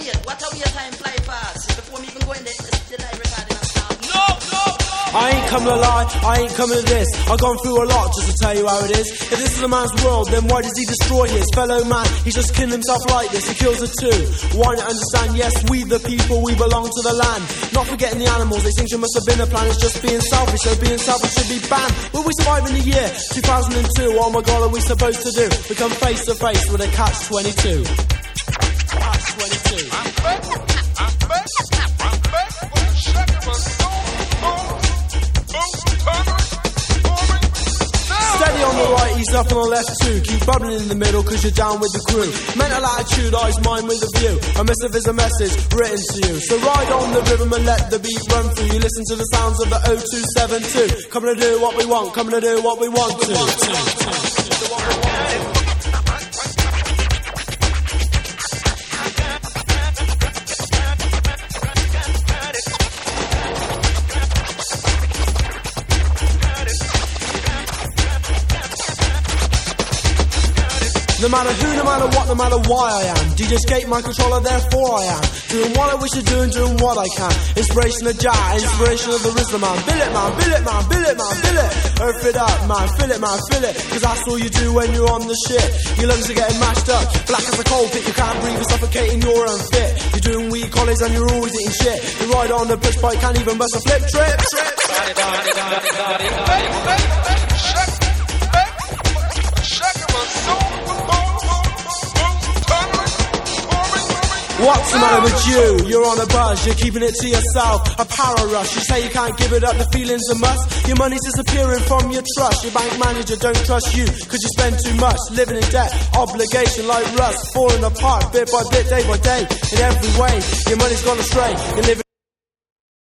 wait. What a way time fly past. Before me even go in there, it's still like recording a sound. No. I ain't coming to lie, I ain't coming to this. I've gone through a lot just to tell you how it is. If this is a man's world, then why does he destroy his fellow man? He's just killing himself like this, he kills the two. Why not understand? Yes, we the people, we belong to the land. Not forgetting the animals, they think there must have been a plan. It's just being selfish, so being selfish should be banned. Will we survive in the year 2002? Oh my God, are we supposed to do? We come face to face with a catch-22. Catch-22. I'm back with the shack of a soul. Steady on the right, he's up on the left too. Keep bubbling in the middle cause you're down with the crew. Mental attitude, eyes, mind with a view. A missive is a message written to you. So ride on the rhythm and let the beat run through. You listen to the sounds of the 0272. Coming to do what we want, coming to do what we want to. No matter who, no matter what, no matter why I am. DJ Skate, my controller, therefore I am. Doing what I wish to do and doing what I can. Inspiration of Jah, inspiration of the Rizla man. Bill it man, bill it man, bill it man, bill it. Earth it up man, fill it man, fill it. Cause that's all you do when you're on the shit. Your lungs are getting mashed up, black as a coal pit. You can't breathe, you're suffocating, you're unfit. You're doing weed college and you're always eating shit. You ride on the push bike, can't even bust a flip trip. What's the matter with you? You're on a buzz, you're keeping it to yourself. A power rush, you say you can't give it up, the feeling's a must. Your money's disappearing from your trust. Your bank manager don't trust you, cause you spend too much. Living in debt, obligation like rust. Falling apart bit by bit, day by day. In every way, your money's gone astray. You're living